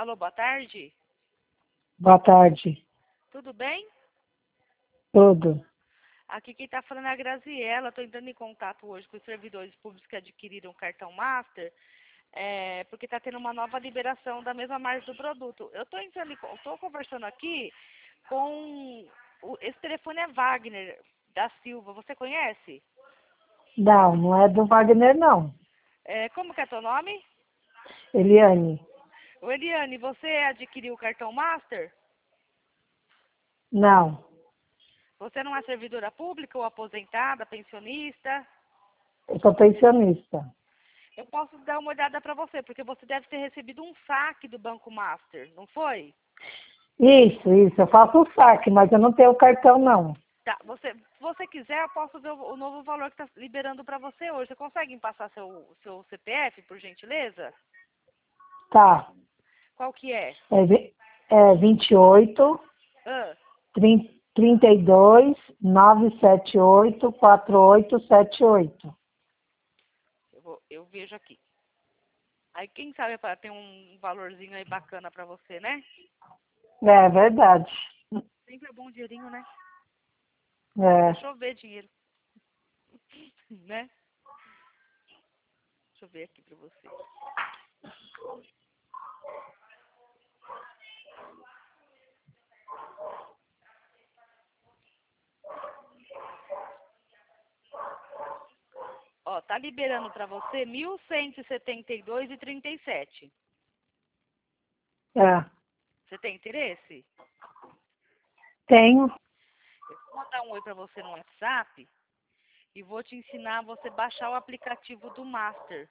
Alô, boa tarde. Boa tarde. Tudo bem? Tudo. Aqui quem está falando é a Graziella. Estou entrando em contato hoje com os servidores públicos que adquiriram o cartão Master, porque está tendo uma nova liberação da mesma marca do produto. Eu estou conversando aqui com... esse telefone é Wagner da Silva. Você conhece? Não, não é do Wagner, não. Como que é teu nome? Eliane. Ô, Eliane, você adquiriu o cartão Master? Não. Você não é servidora pública ou aposentada, pensionista? Eu sou pensionista. Eu posso dar uma olhada para você, porque você deve ter recebido um saque do Banco Master, não foi? Isso. Eu faço o saque, mas eu não tenho o cartão, não. Tá, se você quiser, eu posso ver o novo valor que está liberando para você hoje. Você consegue me passar seu CPF, por gentileza? Tá. Qual que é? É 28, Ah, 32, 978, 4878. eu vejo aqui. Aí, quem sabe para ter um valorzinho aí bacana para você, né? É verdade. Sempre é bom dinheirinho, né? É. Deixa eu ver dinheiro, né? Deixa eu ver aqui para você. Ó, tá liberando para você 1.172,37. É. Você tem interesse? Tenho. Eu vou mandar um oi para você no WhatsApp e vou te ensinar a você baixar o aplicativo do Master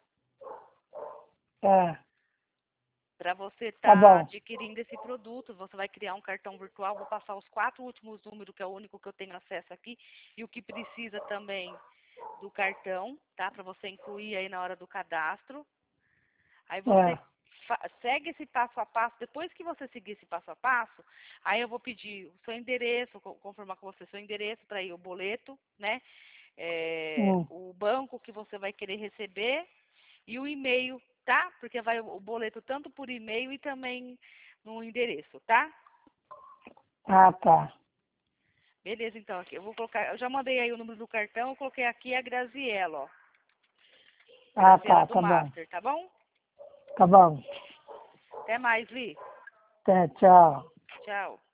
É. para você Tá estar bom. adquirindo esse produto. Você vai criar um cartão virtual, vou passar os 4 últimos números, que é o único que eu tenho acesso aqui, e o que precisa também do cartão, tá? Para você incluir aí na hora do cadastro. Aí você É. segue esse passo a passo. Depois que você seguir esse passo a passo, aí eu vou pedir o seu endereço, confirmar com você o seu endereço para ir o boleto, né? Hum. O banco que você vai querer receber e o e-mail, tá? Porque vai o boleto tanto por e-mail e também no endereço, tá? Ah, tá. Beleza, então aqui eu vou colocar, eu já mandei aí o número do cartão, eu coloquei aqui a Graziella, ó. Ah, Graziella tá. do Tá bom. Master, tá bom? Tá bom. Até mais, Li. Até, tchau. Tchau.